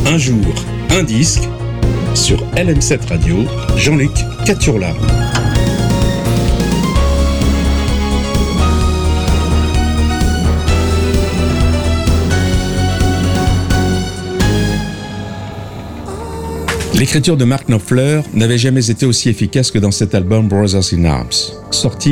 Un jour, un disque, sur LM7 Radio, Jean-Luc Caturla. L'écriture de Mark Knopfler n'avait jamais été aussi efficace que dans cet album Brothers in Arms, sorti